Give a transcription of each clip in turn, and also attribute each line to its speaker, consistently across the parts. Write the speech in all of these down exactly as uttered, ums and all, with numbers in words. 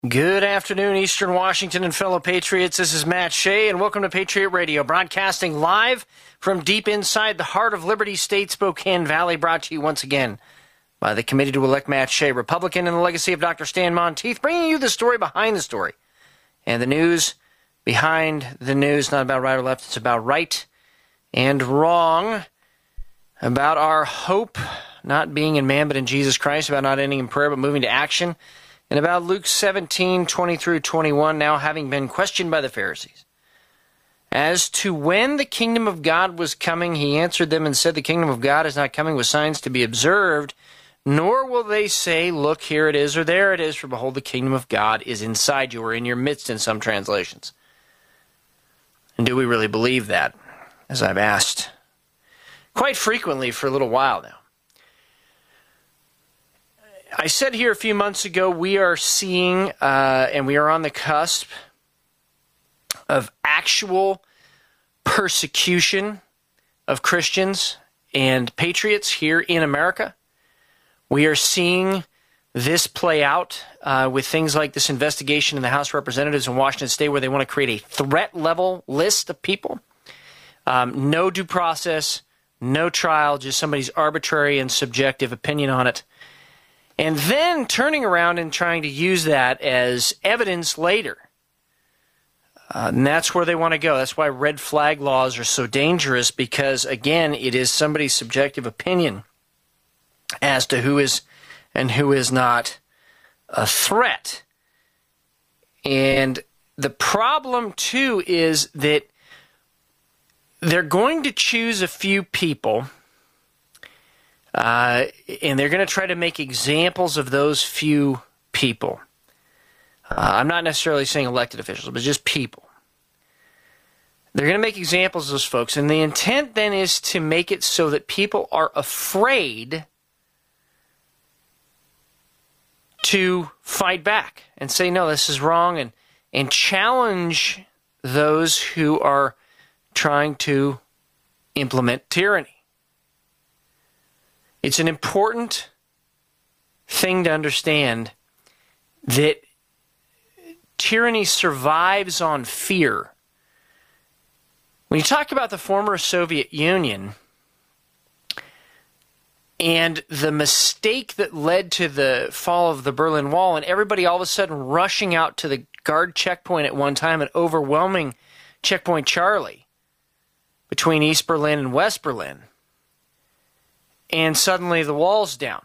Speaker 1: Good afternoon, Eastern Washington and fellow patriots. This is Matt Shea, and welcome to Patriot Radio, broadcasting live from deep inside the heart of Liberty State, Spokane Valley, brought to you once again by the Committee to Elect Matt Shea, Republican in the legacy of Doctor Stan Monteith, bringing you the story behind the story and the news behind the news. Not about right or left, it's about right and wrong, about our hope not being in man but in Jesus Christ, about not ending in prayer but moving to action, and about Luke seventeen, twenty through twenty-one, now having been questioned by the Pharisees. As to when the kingdom of God was coming, he answered them and said, the kingdom of God is not coming with signs to be observed, nor will they say, look, here it is, or there it is, for behold, the kingdom of God is inside you, or in your midst in some translations. And do we really believe that? As I've asked quite frequently for a little while now. I said here a few months ago, we are seeing, uh, and we are on the cusp of actual persecution of Christians and patriots here in America. We are seeing this play out uh, with things like this investigation in the House of Representatives in Washington State, where they want to create a threat level list of people. Um, no due process, no trial, just somebody's arbitrary and subjective opinion on it. And then turning around and trying to use that as evidence later. Uh, and that's where they want to go. That's why red flag laws are so dangerous, because, again, it is somebody's subjective opinion as to who is and who is not a threat. And the problem, too, is that they're going to choose a few people, Uh, and they're going to try to make examples of those few people. Uh, I'm not necessarily saying elected officials, but just people. They're going to make examples of those folks, and the intent then is to make it so that people are afraid to fight back and say, no, this is wrong, and, and challenge those who are trying to implement tyranny. It's an important thing to understand that tyranny survives on fear. When you talk about the former Soviet Union and the mistake that led to the fall of the Berlin Wall, and everybody all of a sudden rushing out to the guard checkpoint at one time and overwhelming Checkpoint Charlie between East Berlin and West Berlin, and suddenly the wall's down.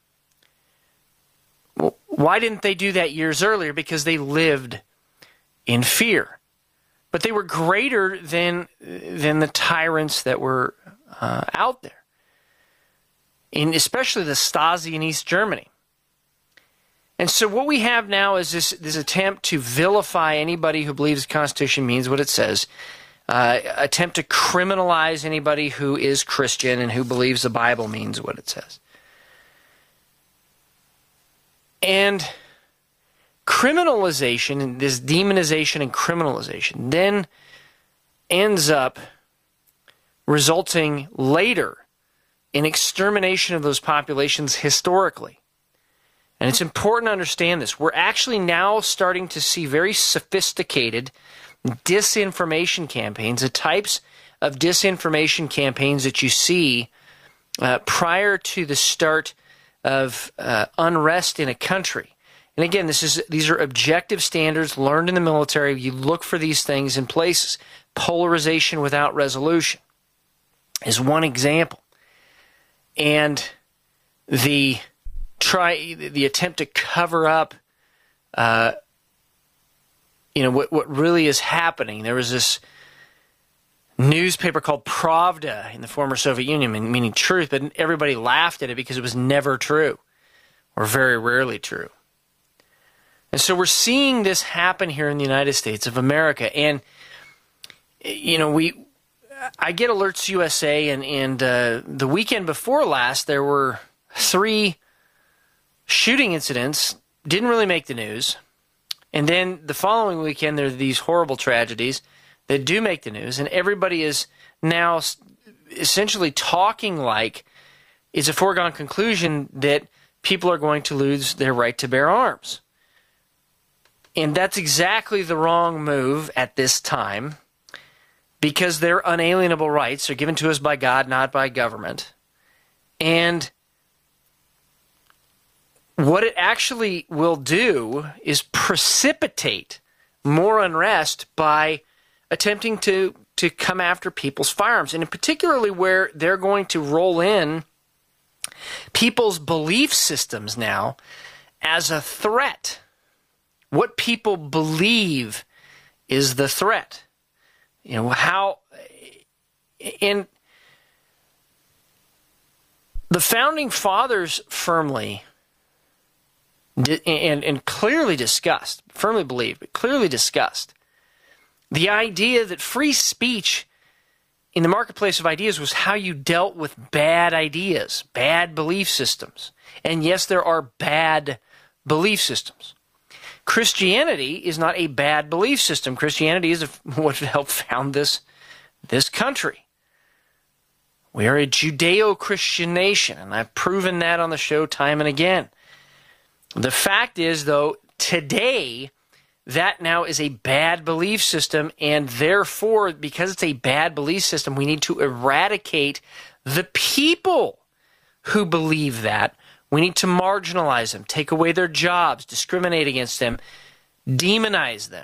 Speaker 1: Well, why didn't they do that years earlier? Because they lived in fear. But they were greater than, than the tyrants that were uh, out there, in especially the Stasi in East Germany. And so what we have now is this, this attempt to vilify anybody who believes the Constitution means what it says. Uh, attempt to criminalize anybody who is Christian and who believes the Bible means what it says. And criminalization, and this demonization and criminalization, then ends up resulting later in extermination of those populations historically. And it's important to understand this. We're actually now starting to see very sophisticated disinformation campaigns, the types of disinformation campaigns that you see uh, prior to the start of uh, unrest in a country. And again, this is these are objective standards learned in the military. You look for these things in places. Polarization without resolution is one example. And the try the attempt to cover up uh, you know, what, what really is happening. There was this newspaper called Pravda in the former Soviet Union, meaning truth, but everybody laughed at it because it was never true, or very rarely true. And so we're seeing this happen here in the United States of America. And, you know, we, I get Alerts U S A, and, and uh, the weekend before last, there were three shooting incidents, didn't really make the news. And then the following weekend, there are these horrible tragedies that do make the news, and everybody is now essentially talking like it's a foregone conclusion that people are going to lose their right to bear arms. And that's exactly the wrong move at this time, because their unalienable rights are given to us by God, not by government. And what it actually will do is precipitate more unrest by attempting to, to come after people's firearms, and in particularly where they're going to roll in people's belief systems now as a threat. What people believe is the threat. You know, how, and the Founding Fathers firmly and, and clearly discussed, firmly believed, but clearly discussed the idea that free speech in the marketplace of ideas was how you dealt with bad ideas, bad belief systems. And yes, there are bad belief systems. Christianity is not a bad belief system. Christianity is what helped found this, this country. We are a Judeo-Christian nation, and I've proven that on the show time and again. The fact is, though, today, that now is a bad belief system, and therefore, because it's a bad belief system, we need to eradicate the people who believe that. We need to marginalize them, take away their jobs, discriminate against them, demonize them,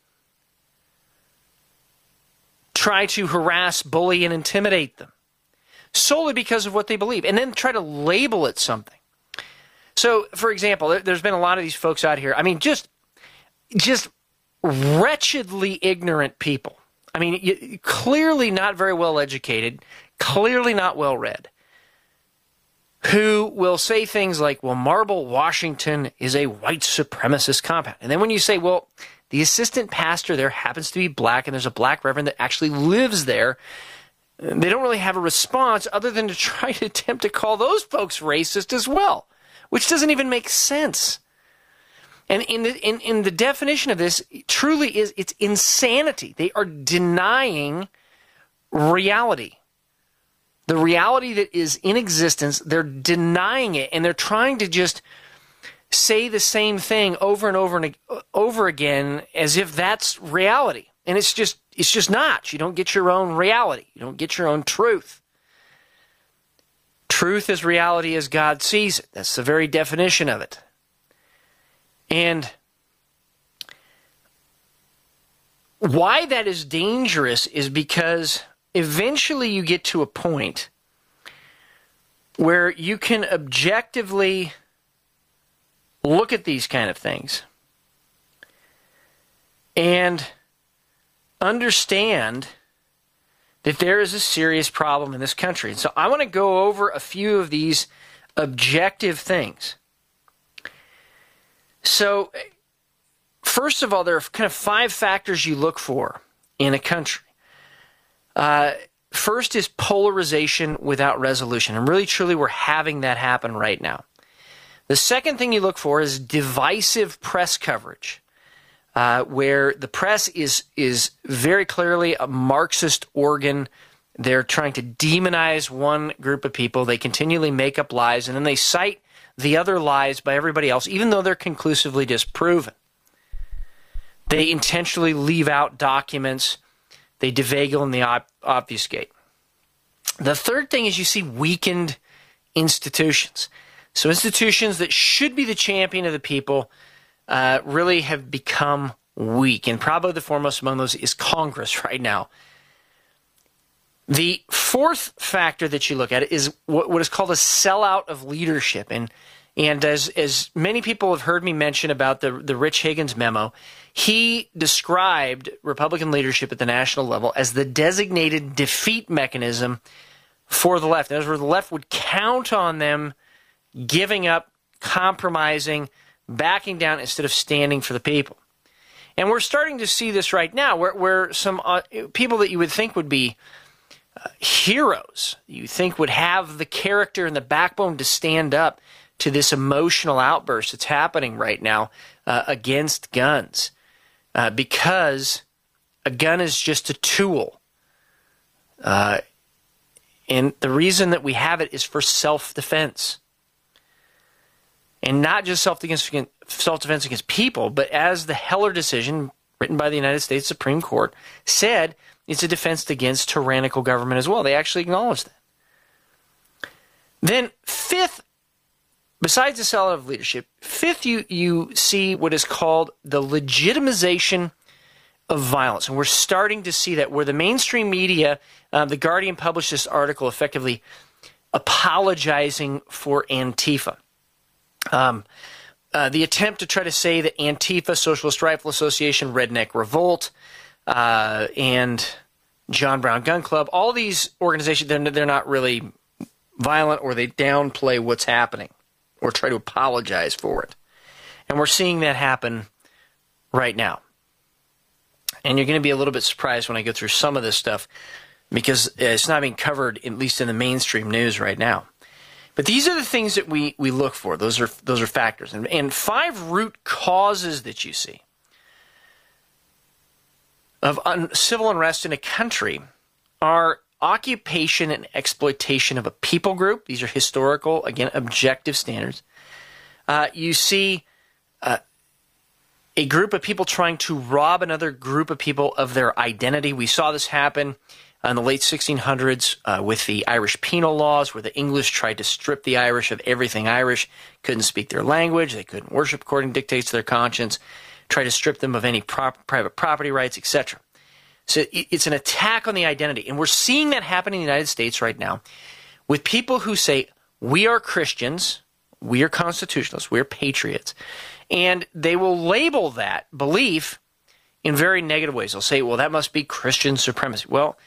Speaker 1: try to harass, bully, and intimidate them, solely because of what they believe, and then try to label it something. So, for example, there's been a lot of these folks out here, I mean, just, just wretchedly ignorant people. I mean, clearly not very well educated, clearly not well read, who will say things like, well, Marble, Washington is a white supremacist compound. And then when you say, well, the assistant pastor there happens to be black and there's a black reverend that actually lives there, they don't really have a response other than to try to attempt to call those folks racist as well, which doesn't even make sense. And in the, in, in the definition of this, it truly is, it's insanity. They are denying reality. The reality that is in existence, they're denying it, and they're trying to just say the same thing over and over and over again as if that's reality. And it's just it's just not. You don't get your own reality. You don't get your own truth. Truth is reality as God sees it. That's the very definition of it. And why that is dangerous is because eventually you get to a point where you can objectively look at these kind of things and understand that there is a serious problem in this country. And so I want to go over a few of these objective things. So, first of all, there are kind of five factors you look for in a country. Uh, first is polarization without resolution. And really, truly, we're having that happen right now. The second thing you look for is divisive press coverage, uh, where the press is, is very clearly a Marxist organ. They're trying to demonize one group of people. They continually make up lies, and then they cite the other lies by everybody else, even though they're conclusively disproven. They intentionally leave out documents. They deveigle and they op- obfuscate. The third thing is you see weakened institutions. So institutions that should be the champion of the people uh, really have become weak. And probably the foremost among those is Congress right now. The fourth factor that you look at is what, what is called a sellout of leadership. And and as as many people have heard me mention about the, the Rich Higgins memo, he described Republican leadership at the national level as the designated defeat mechanism for the left. That is where the left would count on them giving up, compromising, backing down instead of standing for the people. And we're starting to see this right now where, where some uh, people that you would think would be uh, heroes, you think would have the character and the backbone to stand up to this emotional outburst that's happening right now uh, against guns. Uh, because a gun is just a tool. Uh, and the reason that we have it is for self-defense. And not just self-defense against, self-defense against people, but as the Heller decision, written by the United States Supreme Court, said, it's a defense against tyrannical government as well. They actually acknowledge that. Then fifth, besides the sellout of leadership, fifth, you, you see what is called the legitimization of violence. And we're starting to see that where the mainstream media, uh, The Guardian published this article effectively apologizing for Antifa. Um, uh, the attempt to try to say that Antifa, Socialist Rifle Association, Redneck Revolt, uh, and John Brown Gun Club, all these organizations, they're, they're not really violent, or they downplay what's happening or try to apologize for it. And we're seeing that happen right now. And you're going to be a little bit surprised when I go through some of this stuff, because it's not being covered, at least in the mainstream news right now. But these are the things that we, we look for. Those are those are factors. And, and five root causes that you see of un, civil unrest in a country are occupation and exploitation of a people group. These are historical, again, objective standards. Uh, you see uh, a group of people trying to rob another group of people of their identity. We saw this happen in the late sixteen hundreds uh, with the Irish penal laws, where the English tried to strip the Irish of everything Irish, couldn't speak their language, they couldn't worship according to dictates of their conscience, tried to strip them of any prop- private property rights, et cetera. So it's an attack on the identity. And we're seeing that happen in the United States right now with people who say, we are Christians, we are constitutionalists, we are patriots. And they will label that belief in very negative ways. They'll say, well, that must be Christian supremacy. Well,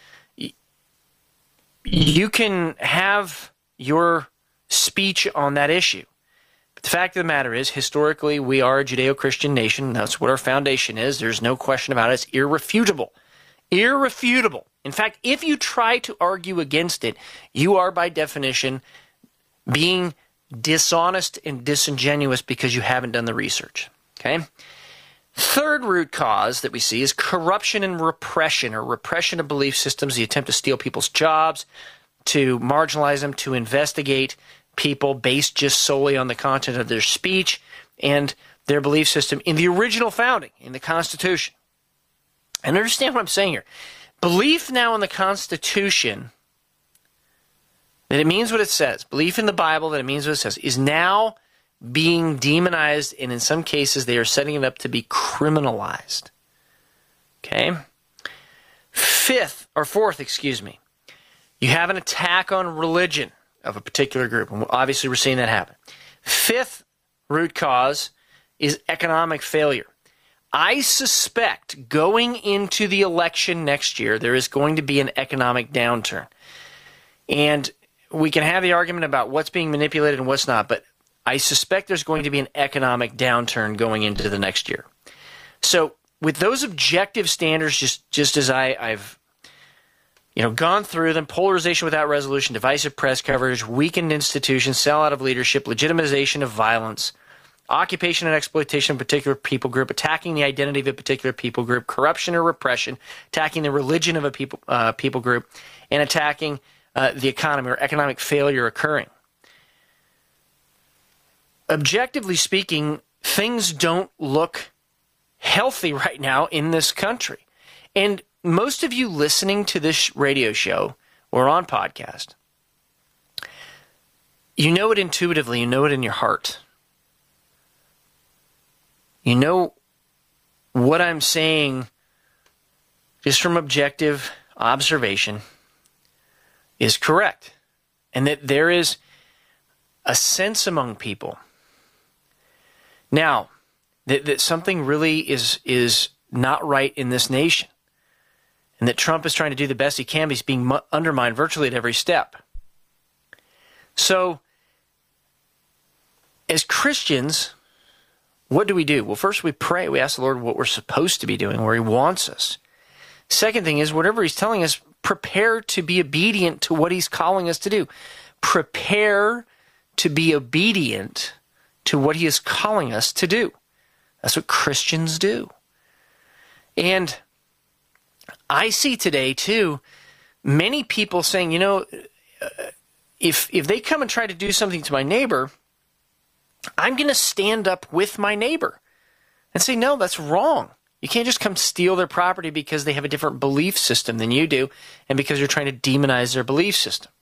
Speaker 1: you can have your speech on that issue. But the fact of the matter is, historically, we are a Judeo-Christian nation. That's what our foundation is. There's no question about it. It's irrefutable. Irrefutable. In fact, if you try to argue against it, you are by definition being dishonest and disingenuous because you haven't done the research. Okay? Third root cause that we see is corruption and repression, or repression of belief systems, the attempt to steal people's jobs, to marginalize them, to investigate people based just solely on the content of their speech and their belief system in the original founding, in the Constitution. And understand what I'm saying here. Belief now in the Constitution, that it means what it says, belief in the Bible that it means what it says, is now being demonized, and in some cases they are setting it up to be criminalized. Okay? Fifth, or fourth, excuse me, you have an attack on religion of a particular group, and obviously we're seeing that happen. Fifth root cause is economic failure. I suspect going into the election next year, there is going to be an economic downturn. And we can have the argument about what's being manipulated and what's not, but I suspect there's going to be an economic downturn going into the next year. So with those objective standards, just, just as I, I've you know, gone through them, polarization without resolution, divisive press coverage, weakened institutions, sellout of leadership, legitimization of violence, occupation and exploitation of a particular people group, attacking the identity of a particular people group, corruption or repression, attacking the religion of a people, uh, people group, and attacking uh, the economy or economic failure occurring. Objectively speaking, things don't look healthy right now in this country. And most of you listening to this radio show or on podcast, you know it intuitively, you know it in your heart. You know what I'm saying, just from objective observation, is correct. And that there is a sense among people now that, that something really is, is not right in this nation. And that Trump is trying to do the best he can, but he's being mu- undermined virtually at every step. So, as Christians, what do we do? Well, first we pray. We ask the Lord what we're supposed to be doing, where he wants us. Second thing is, whatever he's telling us, prepare to be obedient to what he's calling us to do. Prepare to be obedient to what he is calling us to do. That's what Christians do. And I see today, too, many people saying, you know, if if they come and try to do something to my neighbor, I'm going to stand up with my neighbor and say, no, that's wrong. You can't just come steal their property because they have a different belief system than you do and because you're trying to demonize their belief system.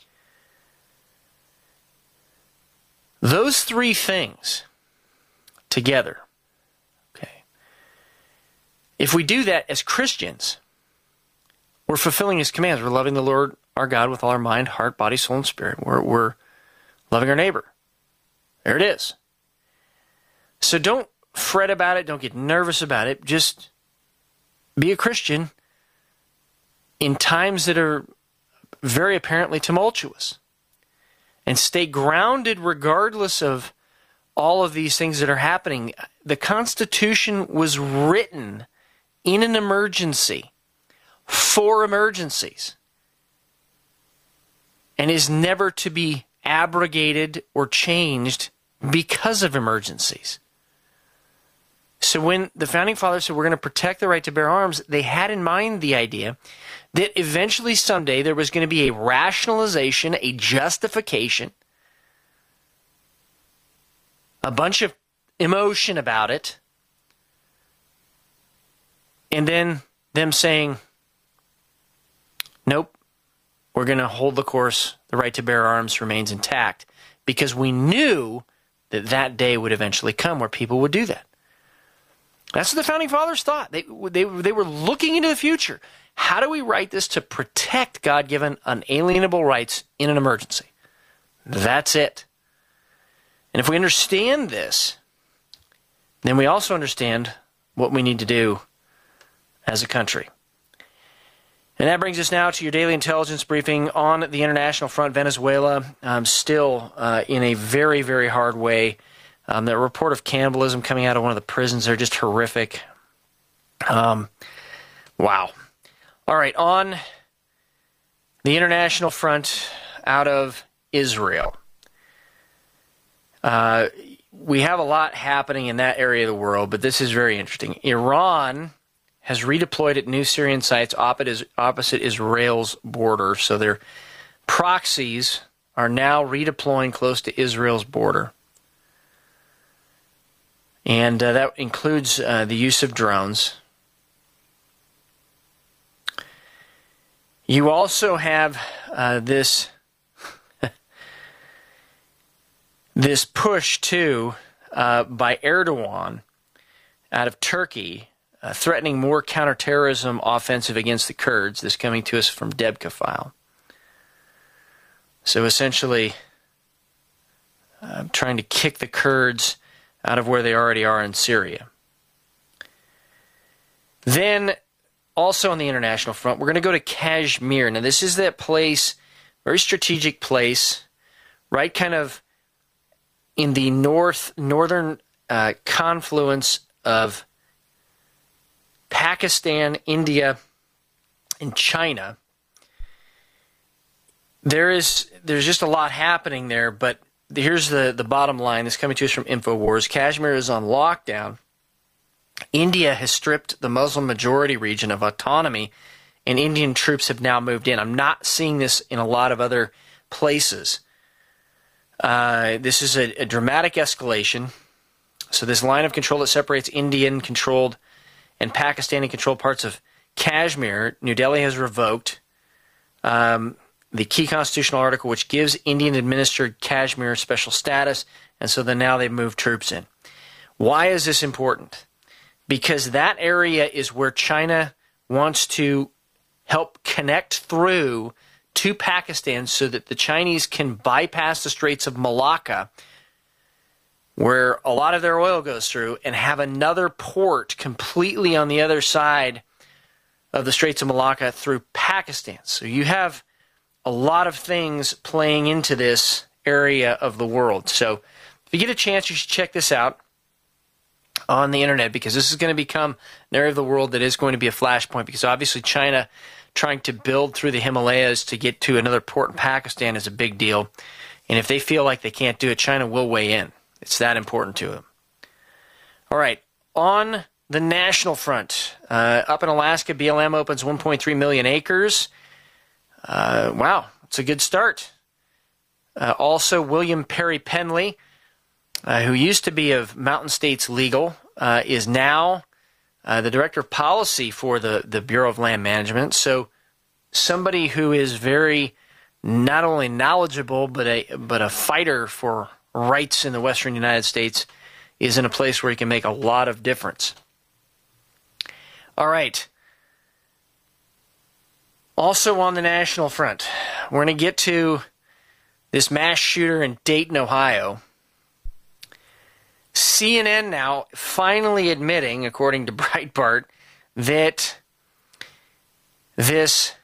Speaker 1: Those three things together, okay, if we do that as Christians, we're fulfilling his commands. We're loving the Lord our God with all our mind, heart, body, soul, and spirit. We're, we're loving our neighbor. There it is. So don't fret about it. Don't get nervous about it. Just be a Christian in times that are very apparently tumultuous. And stay grounded regardless of all of these things that are happening. The Constitution was written in an emergency for emergencies and is never to be abrogated or changed because of emergencies. So when the Founding Fathers said we're going to protect the right to bear arms, they had in mind the idea that eventually someday there was going to be a rationalization, a justification, a bunch of emotion about it, and then them saying, nope, we're going to hold the course, the right to bear arms remains intact, because we knew that that day would eventually come where people would do that. That's what the Founding Fathers thought. They, they, they were looking into the future. How do we write this to protect God-given unalienable rights in an emergency? That's it. And if we understand this, then we also understand what we need to do as a country. And that brings us now to your daily intelligence briefing on the international front. Venezuela, um, still uh, in a very, very hard way. Um, the report of cannibalism coming out of one of the prisons are just horrific. Um, wow. All right, on the international front out of Israel. Uh, we have a lot happening in that area of the world, but this is very interesting. Iran has redeployed at new Syrian sites opposite Israel's border. So their proxies are now redeploying close to Israel's border. And uh, that includes uh, the use of drones. You also have uh, this this push, too, uh, by Erdogan out of Turkey, uh, threatening more counterterrorism offensive against the Kurds. This coming to us from Debka File. So essentially, uh, trying to kick the Kurds out of where they already are in Syria. Then, also on the international front, we're going to go to Kashmir. Now, this is that place, very strategic place, right kind of in the north northern uh, confluence of Pakistan, India, and China. There is there's just a lot happening there, but here's the, the bottom line. This is coming to us from InfoWars. Kashmir is on lockdown. India has stripped the Muslim majority region of autonomy, and Indian troops have now moved in. I'm not seeing this in a lot of other places. Uh, this is a, a dramatic escalation. So this line of control that separates Indian-controlled and Pakistani-controlled parts of Kashmir, New Delhi has revoked um, the key constitutional article which gives Indian-administered Kashmir special status, and so then now they've moved troops in. Why is this important? Because that area is where China wants to help connect through to Pakistan so that the Chinese can bypass the Straits of Malacca, where a lot of their oil goes through, and have another port completely on the other side of the Straits of Malacca through Pakistan. So you have a lot of things playing into this area of the world. So if you get a chance, you should check this out on the internet, because this is going to become an area of the world that is going to be a flashpoint, because obviously China trying to build through the Himalayas to get to another port in Pakistan is a big deal. And if they feel like they can't do it, China will weigh in. It's that important to them. All right, on the national front, uh, up in Alaska, B L M opens one point three million acres. Uh, wow, it's a good start. Uh, also, William Perry Penley uh, who used to be of Mountain States Legal, uh, is now uh, the director of policy for the, the Bureau of Land Management. So somebody who is very not only knowledgeable, but a but a fighter for rights in the Western United States is in a place where he can make a lot of difference. All right. Also on the national front, we're going to get to this mass shooter in Dayton, Ohio. C N N now finally admitting, according to Breitbart, that this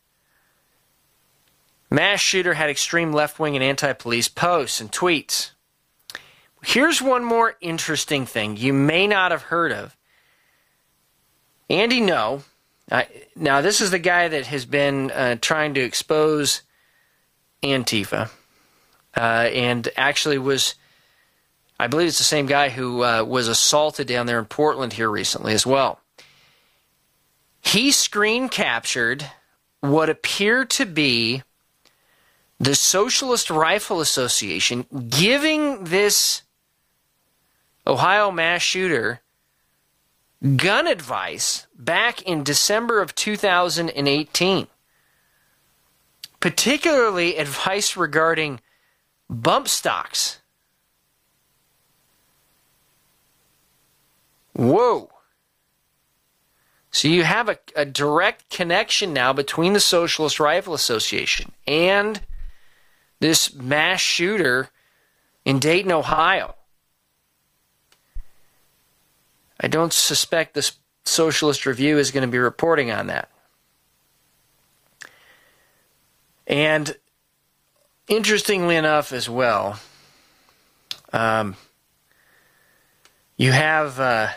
Speaker 1: mass shooter had extreme left-wing and anti-police posts and tweets. Here's one more interesting thing you may not have heard of. Andy Ngo, uh, now this is the guy that has been uh, trying to expose Antifa, uh, and actually was, I believe it's the same guy who uh, was assaulted down there in Portland here recently as well. He screen captured what appeared to be the Socialist Rifle Association giving this Ohio mass shooter gun advice back in December of two thousand eighteen. Particularly advice regarding bump stocks. Whoa. So you have a, a direct connection now between the Socialist Rifle Association and this mass shooter in Dayton, Ohio. I don't suspect the Socialist Review is going to be reporting on that. And interestingly enough as well, um, you have uh,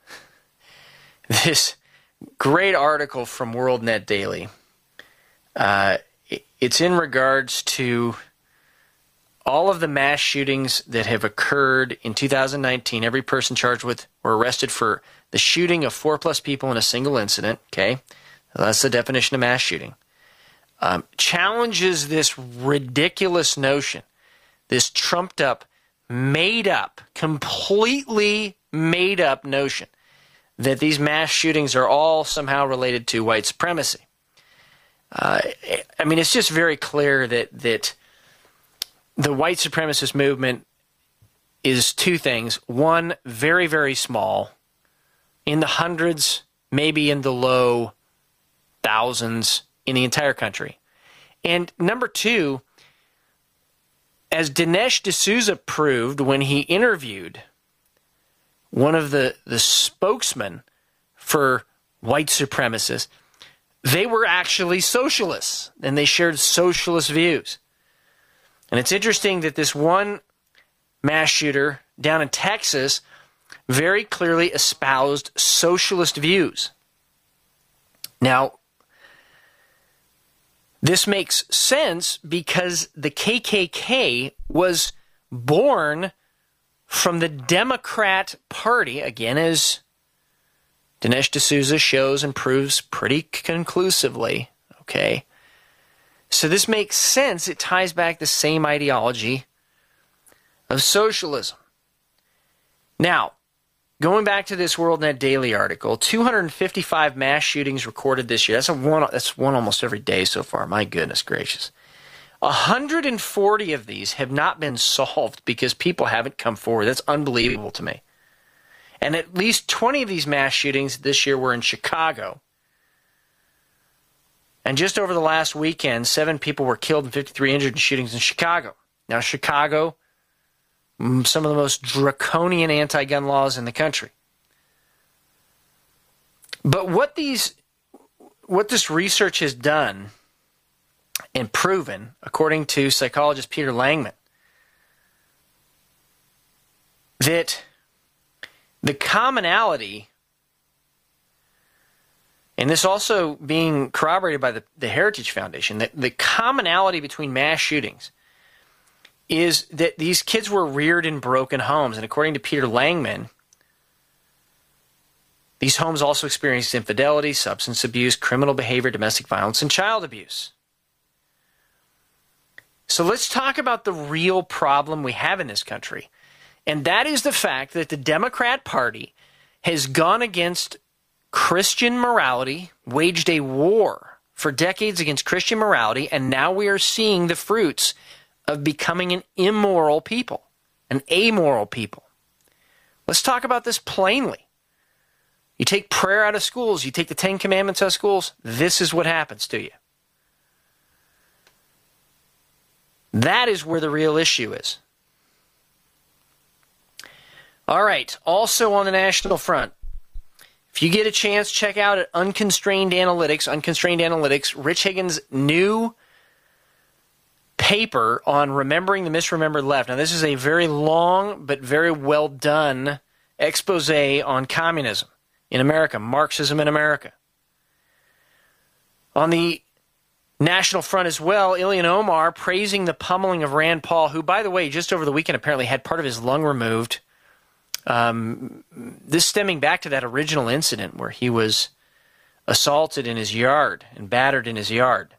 Speaker 1: this great article from WorldNet Daily. Uh, it's in regards to all of the mass shootings that have occurred in two thousand nineteen. Every person charged with or arrested for the shooting of four plus people in a single incident. Okay, so that's the definition of mass shooting. Um, challenges this ridiculous notion, this trumped up, made up, completely made up notion that these mass shootings are all somehow related to white supremacy. Uh, I mean, it's just very clear that that the white supremacist movement is two things. One, very, very small, in the hundreds, maybe in the low thousands in the entire country. And number two, as Dinesh D'Souza proved when he interviewed one of the, the spokesmen for white supremacists, they were actually socialists, and they shared socialist views. And it's interesting that this one mass shooter down in Texas very clearly espoused socialist views. Now, this makes sense because the K K K was born from the Democrat Party, again, as Dinesh D'Souza shows and proves pretty conclusively, okay? So this makes sense. It ties back the same ideology of socialism. Now, going back to this WorldNet Daily article, two hundred fifty-five mass shootings recorded this year. That's a one. That's one almost every day so far. My goodness gracious. one hundred forty of these have not been solved because people haven't come forward. That's unbelievable to me. And at least twenty of these mass shootings this year were in Chicago. And just over the last weekend, seven people were killed and fifty-three injured in shootings in Chicago. Now, Chicago, some of the most draconian anti-gun laws in the country. But what these, what this research has done and proven, according to psychologist Peter Langman, that the commonality, and this also being corroborated by the, the Heritage Foundation, that the commonality between mass shootings is that these kids were reared in broken homes. And according to Peter Langman, these homes also experienced infidelity, substance abuse, criminal behavior, domestic violence, and child abuse. So let's talk about the real problem we have in this country. And that is the fact that the Democrat Party has gone against Christian morality, waged a war for decades against Christian morality, and now we are seeing the fruits of becoming an immoral people, an amoral people. Let's talk about this plainly. You take prayer out of schools, you take the Ten Commandments out of schools, this is what happens to you. That is where the real issue is. All right, also on the national front, if you get a chance, check out at Unconstrained Analytics, Unconstrained Analytics, Rich Higgins' new paper on remembering the misremembered left. Now, this is a very long but very well done expose on communism in America, Marxism in America. On the national front as well, Ilhan Omar praising the pummeling of Rand Paul, who, by the way, just over the weekend apparently had part of his lung removed. Um, this stemming back to that original incident where he was assaulted in his yard and battered in his yard.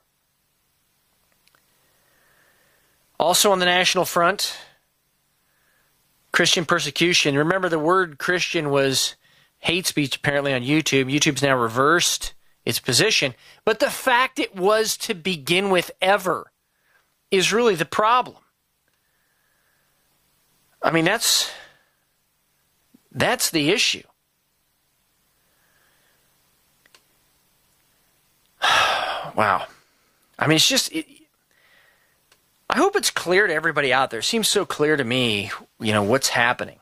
Speaker 1: Also on the national front, Christian persecution. Remember, the word Christian was hate speech apparently on YouTube. YouTube's now reversed its position. But the fact it was to begin with ever is really the problem. I mean, that's that's the issue. Wow. I mean, it's just... It, I hope it's clear to everybody out there. It seems so clear to me, you know, what's happening.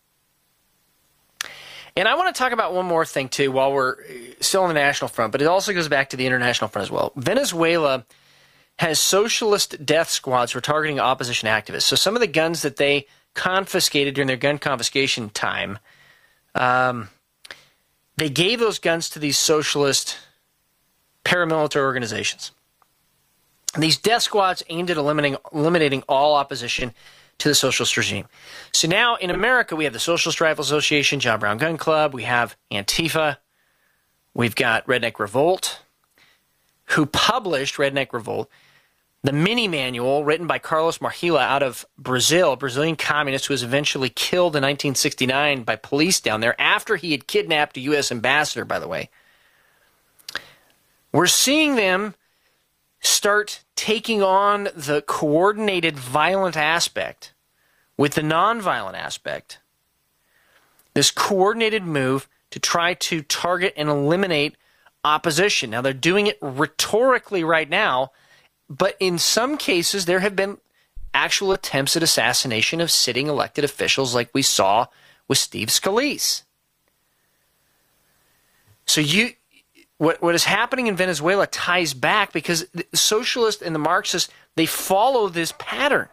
Speaker 1: And I want to talk about one more thing, too, while we're still on the national front, but it also goes back to the international front as well. Venezuela has socialist death squads for targeting opposition activists. So some of the guns that they confiscated during their gun confiscation time, um, they gave those guns to these socialist paramilitary organizations. These death squads aimed at eliminating, eliminating all opposition to the socialist regime. So now in America, we have the Socialist Rifle Association, John Brown Gun Club, we have Antifa, we've got Redneck Revolt, who published Redneck Revolt, the mini manual written by Carlos Margila out of Brazil, a Brazilian communist who was eventually killed in nineteen sixty-nine by police down there after he had kidnapped a U S ambassador, by the way. We're seeing them start taking on the coordinated violent aspect with the nonviolent aspect. This coordinated move to try to target and eliminate opposition. Now, they're doing it rhetorically right now, but in some cases there have been actual attempts at assassination of sitting elected officials like we saw with Steve Scalise. So you... What, what is happening in Venezuela ties back because the socialists and the Marxists, they follow this pattern.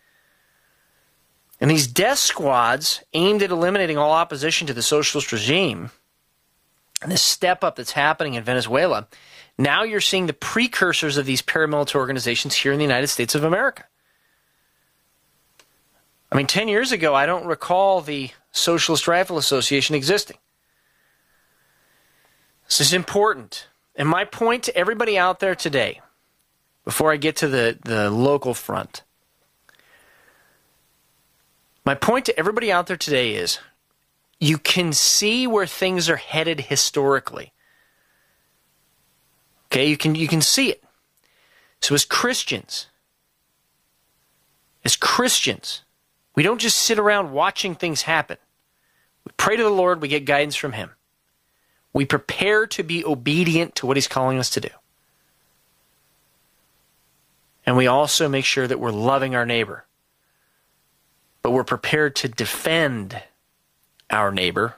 Speaker 1: And these death squads aimed at eliminating all opposition to the socialist regime, and this step up that's happening in Venezuela, now you're seeing the precursors of these paramilitary organizations here in the United States of America. I mean, ten years ago, I don't recall the Socialist Rifle Association existing. This is important. And my point to everybody out there today, before I get to the, the local front, my point to everybody out there today is you can see where things are headed historically. Okay, you can, you can see it. So as Christians, as Christians, we don't just sit around watching things happen. We pray to the Lord, we get guidance from Him. We prepare to be obedient to what He's calling us to do. And we also make sure that we're loving our neighbor. But we're prepared to defend our neighbor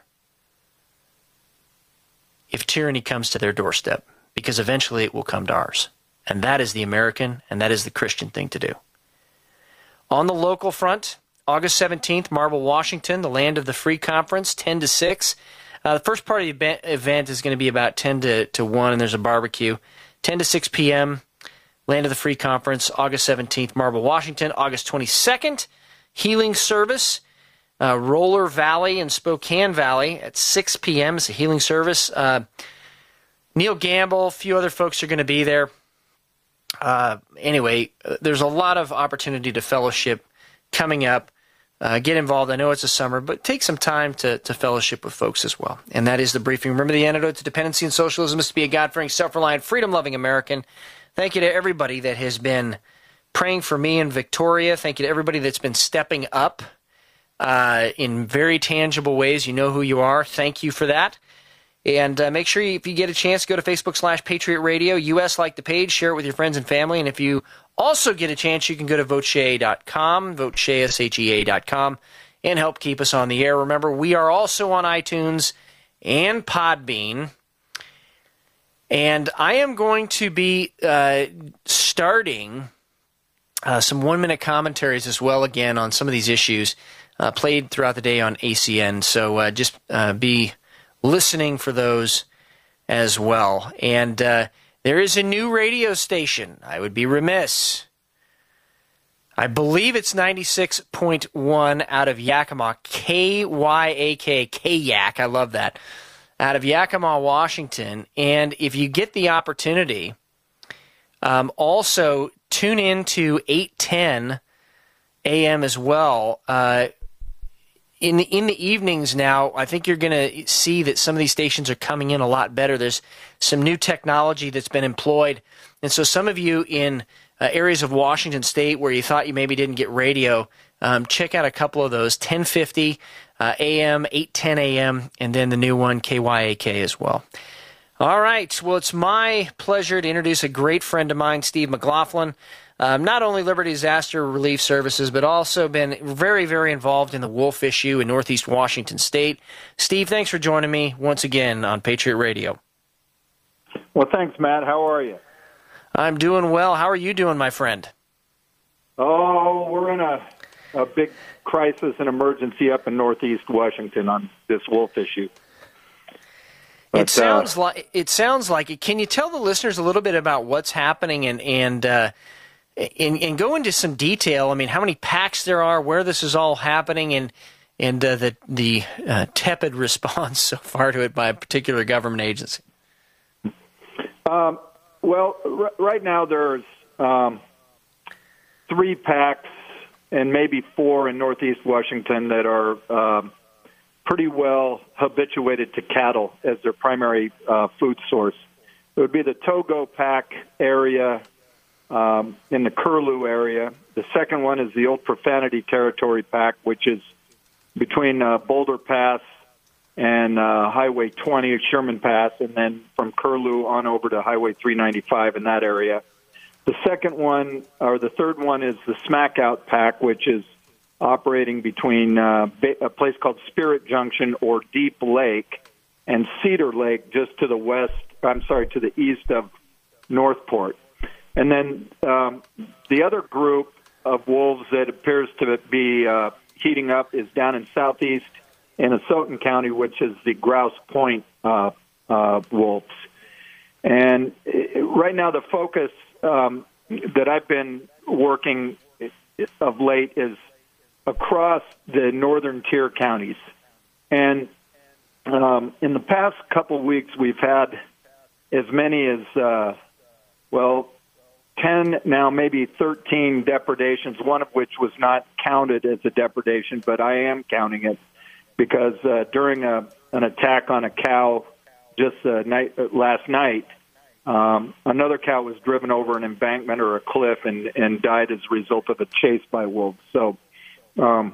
Speaker 1: if tyranny comes to their doorstep, because eventually it will come to ours. And that is the American and that is the Christian thing to do. On the local front, August seventeenth, Marble, Washington, the Land of the Free Conference, ten to six. Uh, the first part of the event is going to be about ten to one, and there's a barbecue. ten to six p.m., Land of the Free Conference, August seventeenth, Marble, Washington. August twenty-second, healing service, uh, Roller Valley and Spokane Valley at six p.m. It's a healing service. Uh, Neil Gamble, a few other folks are going to be there. Uh, anyway, there's a lot of opportunity to fellowship coming up. uh, get involved. I know it's a summer, but take some time to, to fellowship with folks as well. And that is The Briefing. Remember, the antidote to dependency and socialism is to be a God-fearing, self-reliant, freedom-loving American. Thank you to everybody that has been praying for me and Victoria. Thank you to everybody that's been stepping up uh, in very tangible ways. You know who you are. Thank you for that. And uh, make sure you, if you get a chance, go to Facebook slash Patriot Radio, U S, like the page, share it with your friends and family. And if you also get a chance, you can go to vote shea dot com, vote shea, S H E A dot com, and help keep us on the air. Remember, we are also on iTunes and Podbean. And I am going to be uh, starting uh, some one-minute commentaries as well, again, on some of these issues uh, played throughout the day on A C N. So uh, just uh, be listening for those as well. And uh, there is a new radio station. I would be remiss. I believe it's ninety-six point one out of Yakima, K Y A K, K-Yak, I love that, out of Yakima, Washington. And if you get the opportunity, um, also tune in to eight ten A M as well. Uh, In the, in the evenings now, I think you're going to see that some of these stations are coming in a lot better. There's some new technology that's been employed. And so some of you in uh, areas of Washington State where you thought you maybe didn't get radio, um, check out a couple of those, ten fifty uh, A M, eight ten A M, and then the new one, K Y A K as well. All right. Well, it's my pleasure to introduce a great friend of mine, Steve McLaughlin. Um, not only Liberty Disaster Relief Services, but also been very, very involved in the wolf issue in Northeast Washington State. Steve, thanks for joining me once again on Patriot Radio.
Speaker 2: Well, thanks, Matt. How are you?
Speaker 1: I'm doing well. How are you doing, my friend?
Speaker 2: Oh, we're in a, a big crisis and emergency up in Northeast Washington on this wolf issue. But,
Speaker 1: it sounds uh, like it. Sounds like it. Can you tell the listeners a little bit about what's happening and and uh, and, and go into some detail? I mean, how many packs there are, where this is all happening, and and uh, the the uh, tepid response so far to it by a particular government agency.
Speaker 2: Um, well, r- right now there's um, three packs and maybe four in Northeast Washington that are um, pretty well habituated to cattle as their primary uh, food source. It would be the Togo pack area um, in the Curlew area. The second one is the Old Profanity Territory pack, which is between uh, Boulder Pass and uh, Highway twenty, Sherman Pass, and then from Curlew on over to Highway three ninety-five in that area. The second one, or the third one, is the Smack Out pack, which is operating between uh, a place called Spirit Junction or Deep Lake and Cedar Lake, just to the west, I'm sorry, to the east of Northport. And then um, the other group of wolves that appears to be uh, heating up is down in southeast in Asotin County, which is the Grouse Point uh, uh, wolves. And right now the focus um, that I've been working of late is across the northern tier counties. And um, in the past couple of weeks, we've had as many as, uh, well, ten, now maybe thirteen depredations, one of which was not counted as a depredation, but I am counting it because uh, during a, an attack on a cow just uh, night, uh, last night, um, another cow was driven over an embankment or a cliff and, and died as a result of a chase by wolves. So, Um,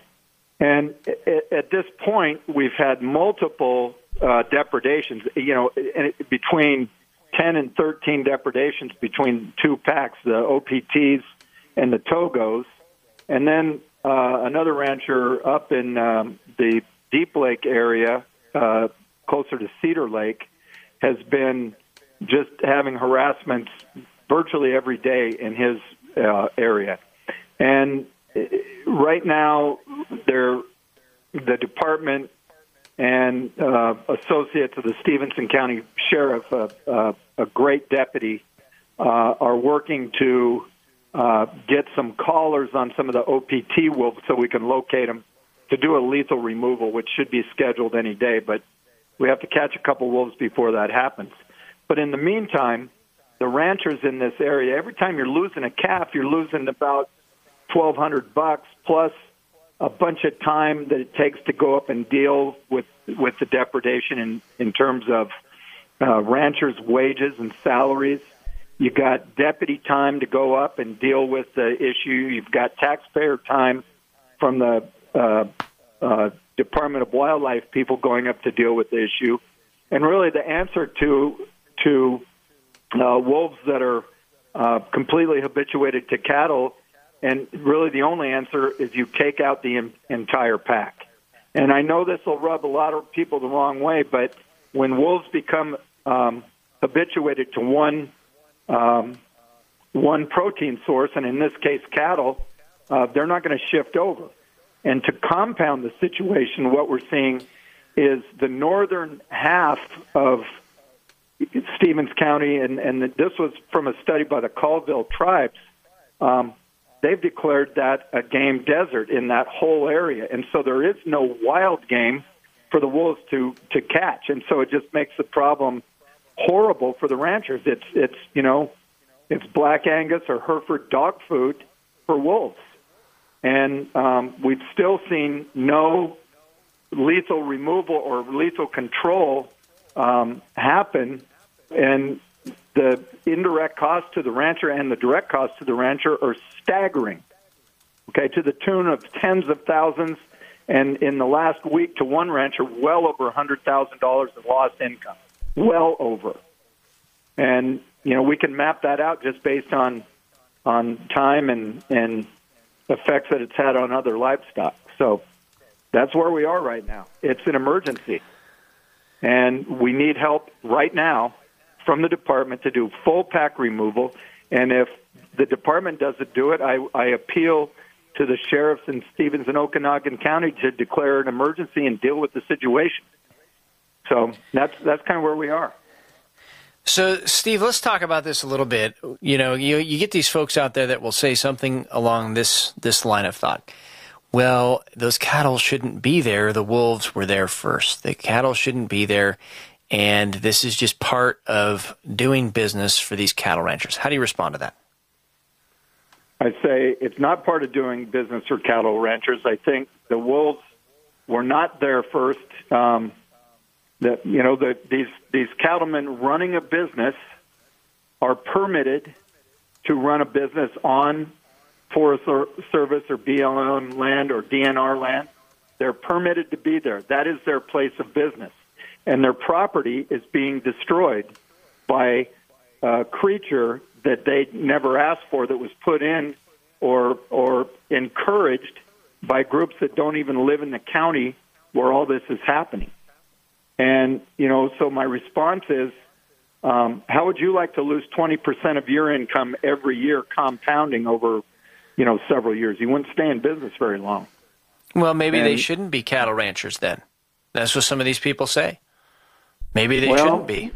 Speaker 2: and at, at this point, we've had multiple uh, depredations, you know, between ten and thirteen depredations between two packs, the O P Ts and the Togos. And then uh, another rancher up in um, the Deep Lake area, uh, closer to Cedar Lake, has been just having harassments virtually every day in his uh, area. And right now, they're, the department and uh, associates of the Stevenson County Sheriff, uh, uh, a great deputy, uh, are working to uh, get some collars on some of the O P T wolves so we can locate them to do a lethal removal, which should be scheduled any day. But we have to catch a couple wolves before that happens. But in the meantime, the ranchers in this area, every time you're losing a calf, you're losing about twelve hundred bucks plus a bunch of time that it takes to go up and deal with with the depredation in, in terms of uh, ranchers' wages and salaries. You've got deputy time to go up and deal with the issue. You've got taxpayer time from the uh, uh, Department of Wildlife people going up to deal with the issue. And really the answer to to uh, wolves that are uh, completely habituated to cattle, and really the only answer is you take out the in, entire pack. And I know this will rub a lot of people the wrong way, but when wolves become um, habituated to one um, one protein source, and in this case cattle, uh, they're not going to shift over. And to compound the situation, what we're seeing is the northern half of Stevens County, and, and this was from a study by the Colville tribes, um, they've declared that a game desert in that whole area. And so there is no wild game for the wolves to, to catch. And so it just makes the problem horrible for the ranchers. It's, it's you know, it's Black Angus or Hereford dog food for wolves. And um, we've still seen no lethal removal or lethal control um, happen. And the indirect cost to the rancher and the direct cost to the rancher are staggering, okay, to the tune of tens of thousands. And in the last week, to one rancher, well over one hundred thousand dollars in lost income, well over. And, you know, we can map that out just based on on time and, and effects that it's had on other livestock. So that's where we are right now. It's an emergency. And we need help right now from the department to do full pack removal. And if the department doesn't do it, I, I appeal to the sheriffs in Stevens and Okanogan County to declare an emergency and deal with the situation. So that's that's kind of where we are.
Speaker 1: So, Steve, let's talk about this a little bit. You know, you you get these folks out there that will say something along this this line of thought. Well, those cattle shouldn't be there. The wolves were there first. The cattle shouldn't be there. And this is just part of doing business for these cattle ranchers. How do you respond to that?
Speaker 2: I say it's not part of doing business for cattle ranchers. I think the wolves were not there first. Um, that you know, the, these these cattlemen running a business are permitted to run a business on Forest Service or B L M land or D N R land. They're permitted to be there. That is their place of business. And their property is being destroyed by a creature that they never asked for, that was put in or or encouraged by groups that don't even live in the county where all this is happening. And, you know, so my response is, um, how would you like to lose twenty percent of your income every year compounding over, you know, several years? You wouldn't stay in business very long.
Speaker 1: Well, maybe
Speaker 2: and,
Speaker 1: they shouldn't be cattle ranchers then. That's what some of these people say. Maybe they
Speaker 2: well,
Speaker 1: shouldn't be.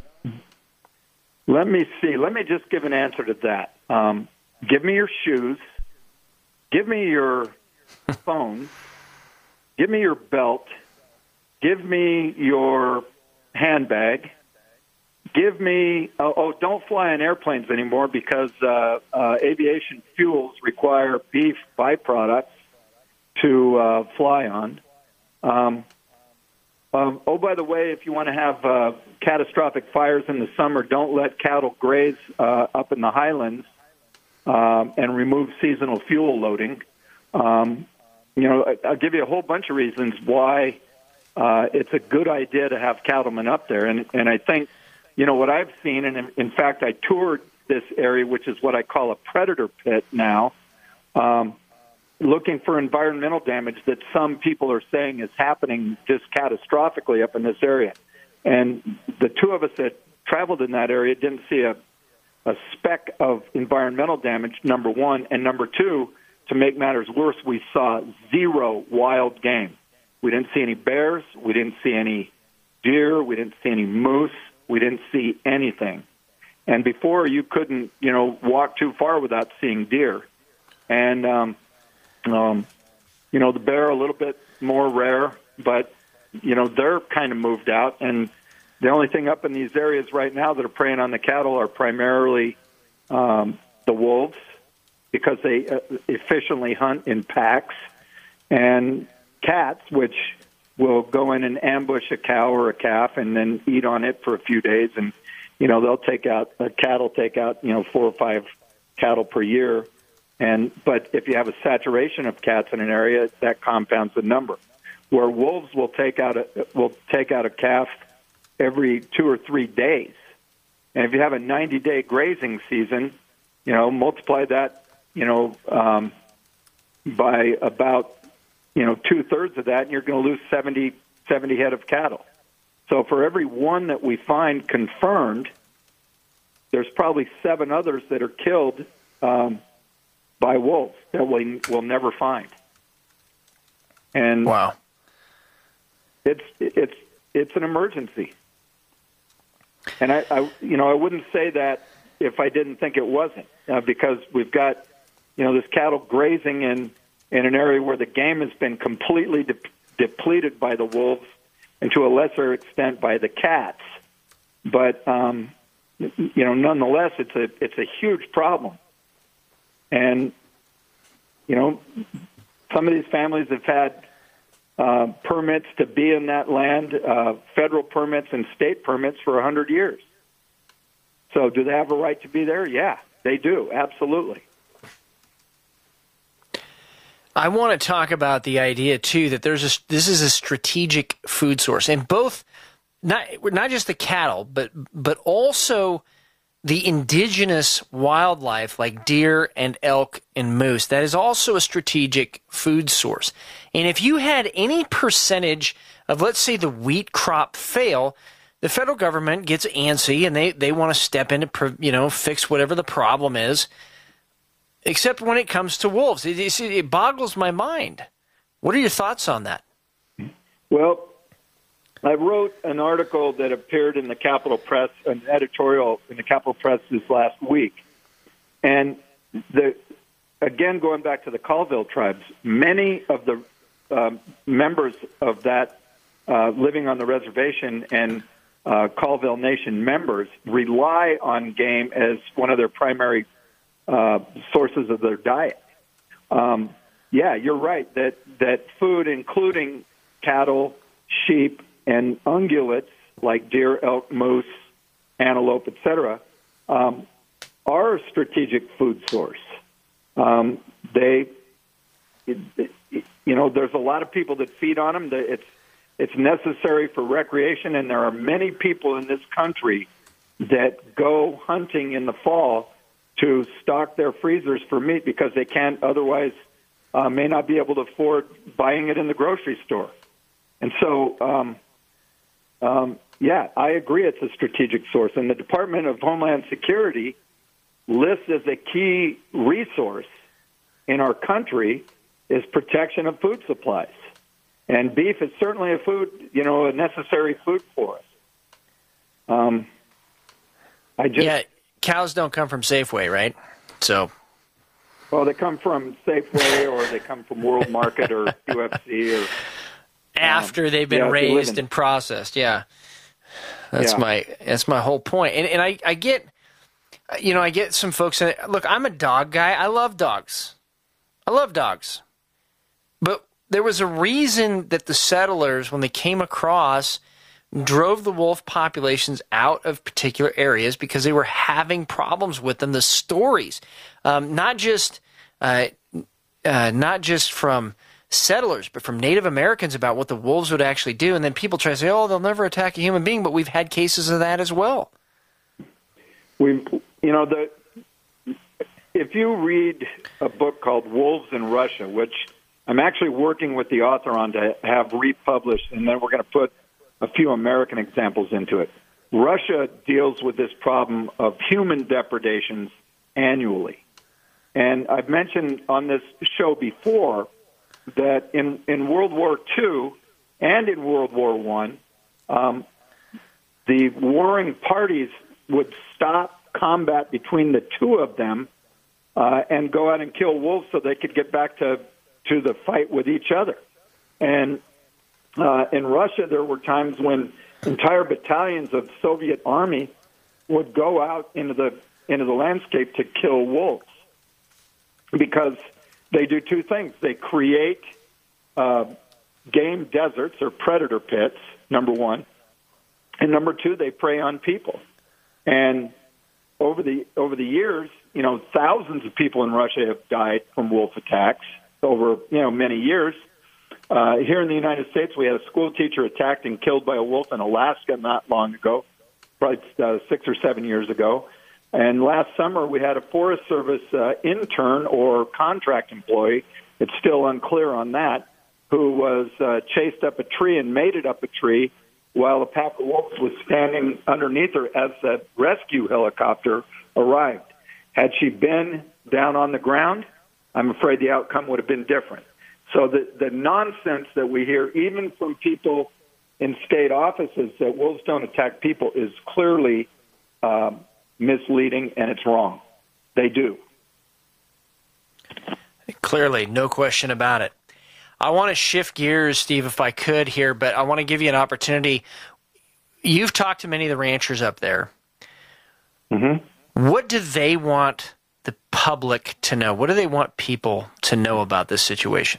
Speaker 2: Let me see. Let me just give an answer to that. Um, give me your shoes. Give me your phone. Give me your belt. Give me your handbag. Give me, oh, oh don't fly in airplanes anymore because uh, uh, aviation fuels require beef byproducts to uh, fly on. Um, um, oh, by the way, if you want to have uh, catastrophic fires in the summer, don't let cattle graze uh, up in the highlands um, and remove seasonal fuel loading. Um, you know, I'll give you a whole bunch of reasons why uh, it's a good idea to have cattlemen up there. And, and I think, you know, what I've seen, and in, in fact, I toured this area, which is what I call a predator pit now, um, looking for environmental damage that some people are saying is happening just catastrophically up in this area. And the two of us that traveled in that area didn't see a, a speck of environmental damage, number one. And number two, to make matters worse, we saw zero wild game. We didn't see any bears. We didn't see any deer. We didn't see any moose. We didn't see anything. And before, you couldn't, you know, walk too far without seeing deer. And, um, um, you know, the bear a little bit more rare, but, you know, they're kind of moved out. And the only thing up in these areas right now that are preying on the cattle are primarily um, the wolves, because they uh, efficiently hunt in packs. and cats, which will go in and ambush a cow or a calf and then eat on it for a few days. And, you know, they'll take out, a cat will take out, you know, four or five cattle per year. And but if you have a saturation of cats in an area, that compounds the number. Where wolves will take out a will take out a calf every two or three days, and if you have a ninety-day grazing season, you know, multiply that, you know, um, by about, you know, two thirds of that, and you're going to lose seventy, seventy head of cattle. So for every one that we find confirmed, there's probably seven others that are killed um, by wolves that we will never find. And
Speaker 1: wow,
Speaker 2: it's it's it's an emergency. And I, I you know, I wouldn't say that if I didn't think it wasn't, uh, because we've got, you know, this cattle grazing in in an area where the game has been completely de- depleted by the wolves, and to a lesser extent by the cats. But um, you know, nonetheless, it's a it's a huge problem. And you know, some of these families have had uh, permits to be in that land, uh, federal permits and state permits for a hundred years. So, do they have a right to be there? Yeah, they do, absolutely.
Speaker 1: I want to talk about the idea too that there's a this is a strategic food source, and both not not just the cattle, but but also the indigenous wildlife like deer and elk and moose. That is also a strategic food source. And if you had any percentage of, let's say, the wheat crop fail, the federal government gets antsy and they, they want to step in and, you know, fix whatever the problem is. Except when it comes to wolves. It, it, it boggles my mind. What are your thoughts on that?
Speaker 2: Well, I wrote an article that appeared in the Capital Press, an editorial in the Capital Press this last week. And the again, going back to the Colville tribes, many of the uh, members of that uh, living on the reservation and uh, Colville Nation members rely on game as one of their primary uh, sources of their diet. Um, yeah, you're right, that, that food, including cattle, sheep, and ungulates like deer, elk, moose, antelope, et cetera, um, are a strategic food source. Um, they, it, it, you know, there's a lot of people that feed on them. It's it's necessary for recreation, and there are many people in this country that go hunting in the fall to stock their freezers for meat because they can't otherwise uh, may not be able to afford buying it in the grocery store. And so, um, um, yeah, I agree it's a strategic source. And the Department of Homeland Security lists as a key resource in our country is protection of food supplies. And beef is certainly a food, you know, a necessary food for us. Um, I just,
Speaker 1: yeah, cows don't come from Safeway, right? So,
Speaker 2: well, they come from Safeway or they come from World Market or U F C or
Speaker 1: after
Speaker 2: um,
Speaker 1: they've been
Speaker 2: yeah,
Speaker 1: raised and processed. Yeah, that's
Speaker 2: yeah.
Speaker 1: my that's my whole point. And and I I get, you know, I get some folks. Look, I'm a dog guy. I love dogs. I love dogs, but there was a reason that the settlers, when they came across, drove the wolf populations out of particular areas because they were having problems with them. The stories, um, not just uh, uh, not just from settlers, but from Native Americans about what the wolves would actually do. And then people try to say, oh, they'll never attack a human being, but we've had cases of that as well.
Speaker 2: We, you know, the if you read a book called Wolves in Russia, which I'm actually working with the author on to have republished, and then we're going to put a few American examples into it. Russia deals with this problem of human depredations annually. And I've mentioned on this show before that in, in World War Two and in World War One, um, the warring parties would stop combat between the two of them uh, and go out and kill wolves so they could get back to, to the fight with each other. And uh, in Russia, there were times when entire battalions of Soviet army would go out into the into the landscape to kill wolves because they do two things. They create uh, game deserts or predator pits, number one. And number two, they prey on people. And over the over the years, you know, thousands of people in Russia have died from wolf attacks over, you know, many years. Uh, here in the United States, we had a school teacher attacked and killed by a wolf in Alaska not long ago, probably uh, six or seven years ago. And last summer, we had a Forest Service uh, intern or contract employee, it's still unclear on that, who was uh, chased up a tree and mated up a tree while a pack of wolves was standing underneath her as the rescue helicopter arrived. Had she been down on the ground, I'm afraid the outcome would have been different. So the, the nonsense that we hear, even from people in state offices, that wolves don't attack people is clearly um, misleading, and it's wrong. They do.
Speaker 1: Clearly, no question about it. I want to shift gears, Steve, if I could here, but I want to give you an opportunity. You've talked to many of the ranchers up there.
Speaker 2: Mm-hmm.
Speaker 1: What do they want the public to know? What do they want people to know about this situation?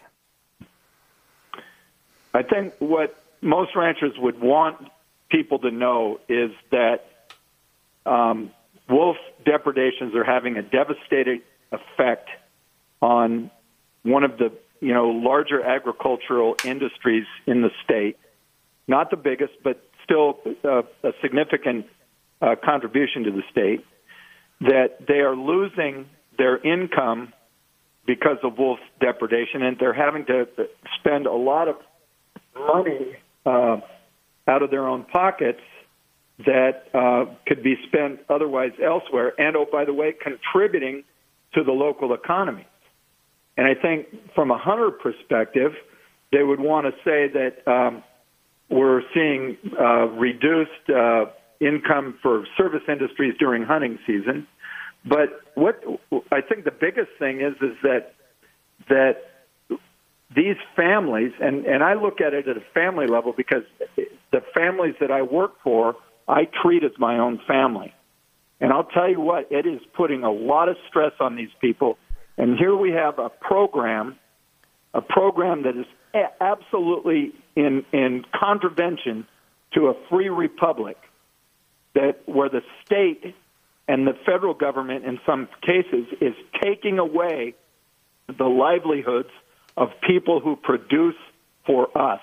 Speaker 2: I think what most ranchers would want people to know is that um, wolf depredations are having a devastating effect on one of the you know, larger agricultural industries in the state. Not the biggest, but still uh, a significant uh, contribution to the state. That they are losing their income because of wolf depredation, and they're having to spend a lot of money uh, out of their own pockets that uh, could be spent otherwise elsewhere, and, oh, by the way, contributing to the local economy. And I think from a hunter perspective, they would want to say that um, we're seeing uh, reduced uh, income for service industries during hunting season. But what I think the biggest thing is is that that these families, and, and I look at it at a family level because the families that I work for, I treat as my own family. And I'll tell you what, it is putting a lot of stress on these people. And here we have a program, a program that is a- absolutely in, in contravention to a free republic, that where the state and the federal government, in some cases, is taking away the livelihoods of people who produce for us.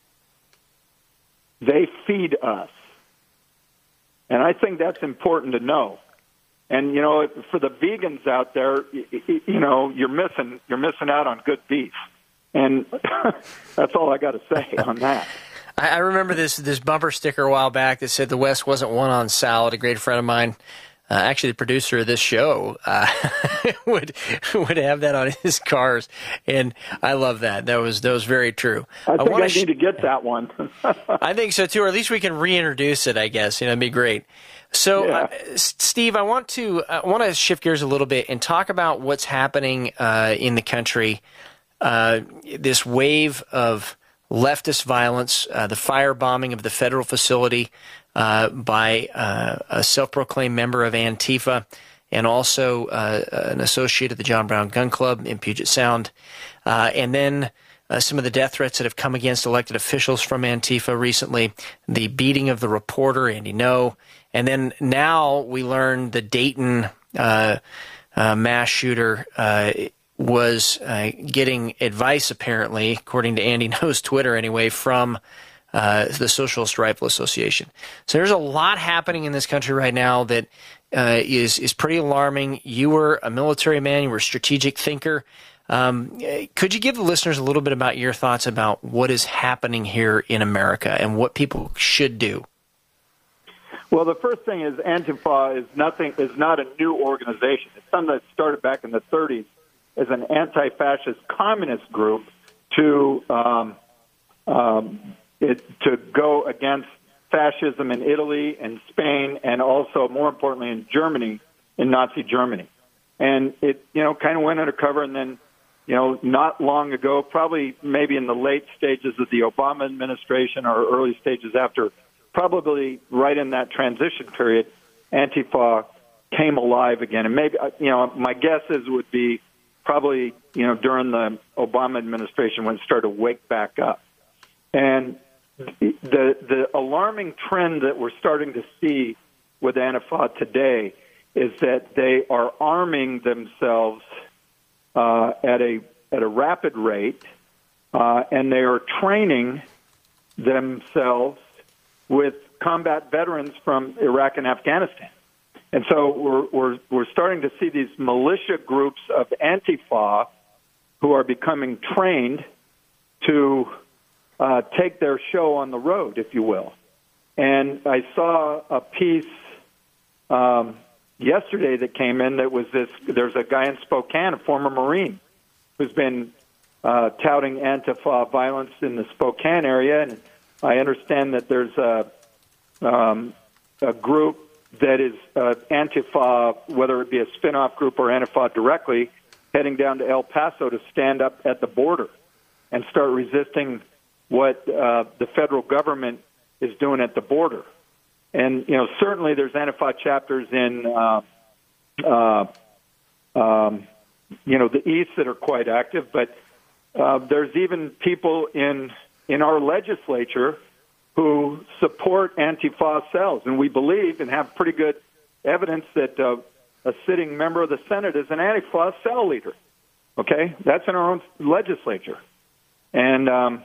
Speaker 2: They feed us. And I think that's important to know. And, you know, for the vegans out there, you know, you're missing you're missing out on good beef. And that's all I got to say on that.
Speaker 1: I remember this this bumper sticker a while back that said the West wasn't won on salad. A great friend of mine, uh, actually the producer of this show, uh, would would have that on his cars. And I love that. That was that was very true.
Speaker 2: I think I, I
Speaker 1: sh-
Speaker 2: need to get that one.
Speaker 1: I think so, too. Or at least we can reintroduce it, I guess. You know, it'd be great. So,
Speaker 2: yeah.
Speaker 1: uh, Steve, I want to I want to shift gears a little bit and talk about what's happening uh, in the country. Uh, this wave of leftist violence, uh, the firebombing of the federal facility uh, by uh, a self-proclaimed member of Antifa, and also uh, an associate of the John Brown Gun Club in Puget Sound, uh, and then Uh, some of the death threats that have come against elected officials from Antifa recently, the beating of the reporter, Andy Ngo, and then now we learn the Dayton uh, uh, mass shooter uh, was uh, getting advice, apparently, according to Andy Ngo's Twitter anyway, from uh, the Socialist Rifle Association. So there's a lot happening in this country right now that uh, is, is pretty alarming. You were a military man. You were a strategic thinker. Um, could you give the listeners a little bit about your thoughts about what is happening here in America and what people should do?
Speaker 2: Well, the first thing is Antifa is nothing is not a new organization. It's something that started back in the thirties as an anti-fascist communist group to um, um, it, to go against fascism in Italy and Spain, and also, more importantly, in Germany, in Nazi Germany. And it, you know, kind of went undercover, and then, you know, not long ago, probably maybe in the late stages of the Obama administration or early stages after, probably right in that transition period, Antifa came alive again. And maybe, you know, my guess is would be probably, you know, during the Obama administration when it started to wake back up. And the the alarming trend that we're starting to see with Antifa today is that they are arming themselves uh, at a at a rapid rate, uh, and they are training themselves with combat veterans from Iraq and Afghanistan. And so we're we're we're starting to see these militia groups of Antifa who are becoming trained to uh, take their show on the road, if you will. And I saw a piece um, yesterday that came in that was this. There's a guy in Spokane, a former Marine, who's been uh, touting Antifa violence in the Spokane area, and I understand that there's a um, a group that is uh, Antifa, whether it be a spin-off group or Antifa directly, heading down to El Paso to stand up at the border and start resisting what uh, the federal government is doing at the border. And, you know, certainly there's Antifa chapters in, uh, uh, um, you know, the East that are quite active, but uh, there's even people in in our legislature who support Antifa cells, and we believe and have pretty good evidence that uh, a sitting member of the Senate is an Antifa cell leader. Okay, that's in our own legislature, and um,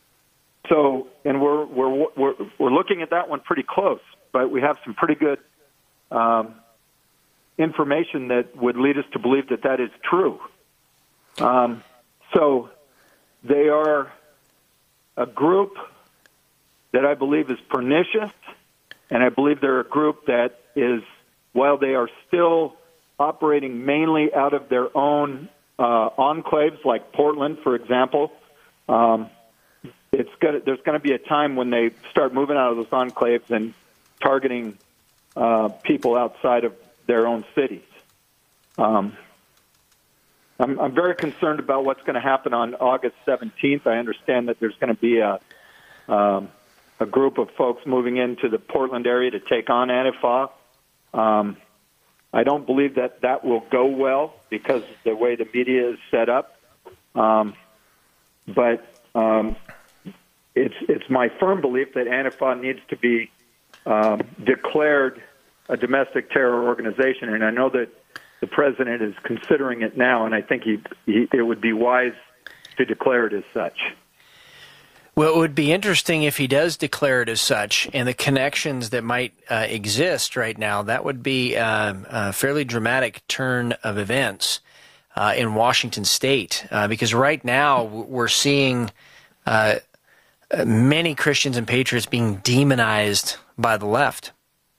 Speaker 2: so and we're we're we're we're looking at that one pretty close, but we have some pretty good um, information that would lead us to believe that that is true. Um, so they are a group that I believe is pernicious, and I believe they're a group that is, while they are still operating mainly out of their own uh, enclaves, like Portland, for example, um, it's gonna, there's going to be a time when they start moving out of those enclaves and targeting uh, people outside of their own cities. Um, I'm, I'm very concerned about what's going to happen on August seventeenth. I understand that there's going to be a um, a group of folks moving into the Portland area to take on Antifa. Um, I don't believe that that will go well because of the way the media is set up. Um, but um, it's it's my firm belief that Antifa needs to be um, declared a domestic terror organization, and I know that the president is considering it now, and I think he, he it would be wise to declare it as such.
Speaker 1: Well, it would be interesting if he does declare it as such, and the connections that might uh, exist right now. That would be uh, a fairly dramatic turn of events uh, in Washington State, uh, because right now we're seeing uh, many Christians and patriots being demonized by the left.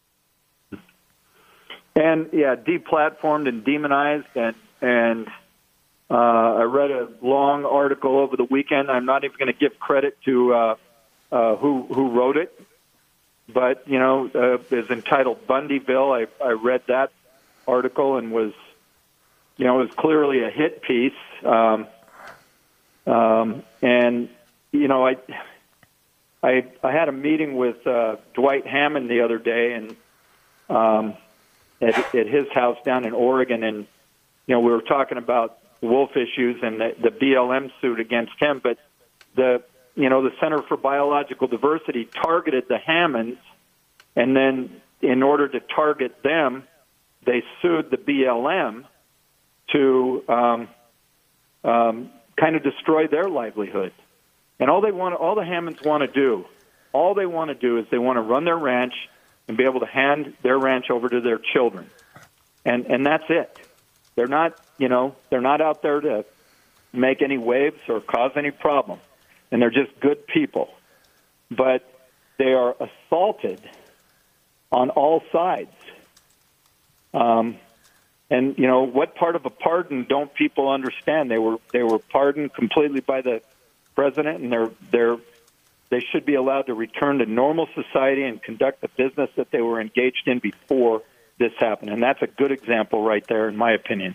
Speaker 2: And, yeah, deplatformed and demonized. And, and uh, I read a long article over the weekend. I'm not even going to give credit to uh, uh, who who wrote it. But, you know, uh, it's entitled Bundyville. I, I read that article and was, you know, it was clearly a hit piece. Um, um, and, you know, I, I, I had a meeting with uh, Dwight Hammond the other day, and um, At, at his house down in Oregon, and you know we were talking about wolf issues and the, the B L M suit against him. But the you know the Center for Biological Diversity targeted the Hammonds, and then in order to target them, they sued the B L M to um, um, kind of destroy their livelihood. And all they want, all the Hammonds want to do, all they want to do is they want to run their ranch and be able to hand their ranch over to their children. And and that's it. They're not, you know, they're not out there to make any waves or cause any problem. And they're just good people. But they are assaulted on all sides. Um, and, you know, what part of a pardon don't people understand? They were they were pardoned completely by the president, and they're they're They should be allowed to return to normal society and conduct the business that they were engaged in before this happened. And that's a good example right there, in my opinion.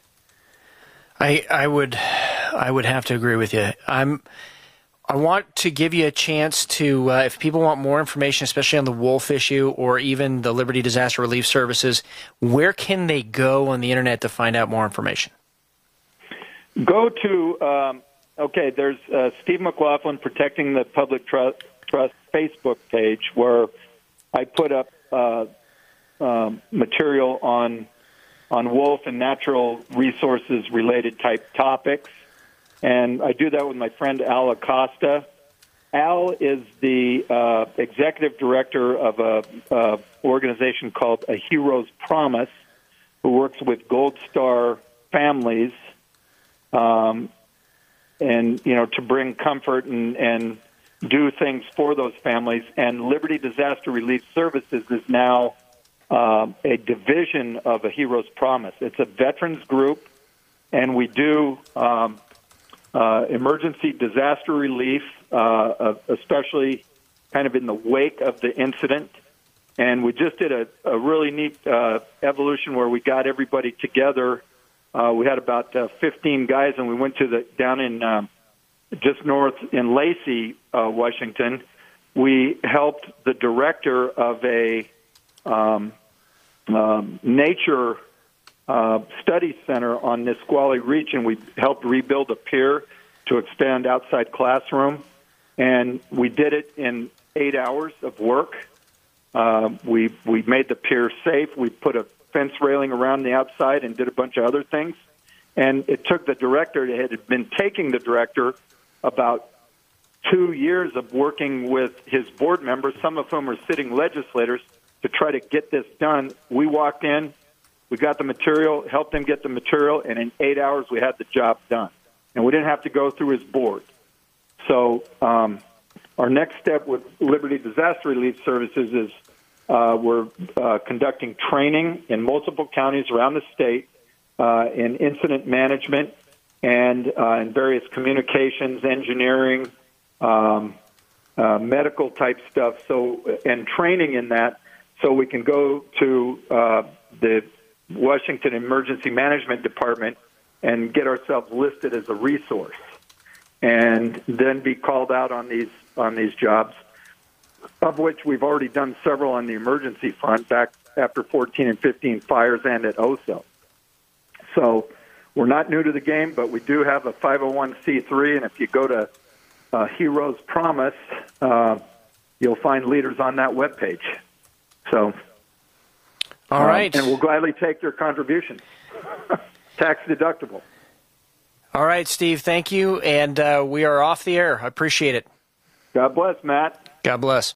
Speaker 1: I I would I would have to agree with you. I'm I want to give you a chance to, uh, if people want more information, especially on the wolf issue or even the Liberty Disaster Relief Services, where can they go on the internet to find out more information?
Speaker 2: Go to, um, okay, there's uh, Steve McLaughlin, Protecting the Public Trust, Trust Facebook page, where I put up uh, um, material on on wolf and natural resources related type topics. And I do that with my friend Al Acosta. Al is the uh, executive director of a uh, organization called A Hero's Promise, who works with Gold Star families, um, and you know, to bring comfort and, and do things for those families. And Liberty Disaster Relief Services is now uh, a division of A Hero's Promise. It's a veterans group, and we do um, uh, emergency disaster relief, uh, especially kind of in the wake of the incident. And we just did a, a really neat uh, evolution where we got everybody together. Uh, we had about uh, fifteen guys, and we went to the down in um, just north in Lacey, uh, Washington. We helped the director of a um, um, nature uh, study center on Nisqually Reach, and we helped rebuild a pier to expand outside classroom. And we did it in eight hours of work. Uh, we we made the pier safe. We put a fence railing around the outside and did a bunch of other things. And it took the director, it had been taking the director about two years of working with his board members, some of whom are sitting legislators, to try to get this done. We walked in, we got the material, helped them get the material, and in eight hours we had the job done. And we didn't have to go through his board. So um, our next step with Liberty Disaster Relief Services is uh, we're uh, conducting training in multiple counties around the state uh, in incident management and uh, in various communications, engineering, um, uh, medical type stuff. So, and training in that, so we can go to uh, the Washington Emergency Management Department and get ourselves listed as a resource, and then be called out on these on these jobs, of which we've already done several on the emergency front back after fourteen and fifteen fires and at O S O. So we're not new to the game, but we do have a five oh one c three, and if you go to uh, Heroes Promise, uh, you'll find leaders on that webpage. So,
Speaker 1: all um, right,
Speaker 2: and we'll gladly take their contributions, tax deductible.
Speaker 1: All right, Steve, thank you, and uh, we are off the air. I appreciate it.
Speaker 2: God bless, Matt.
Speaker 1: God bless.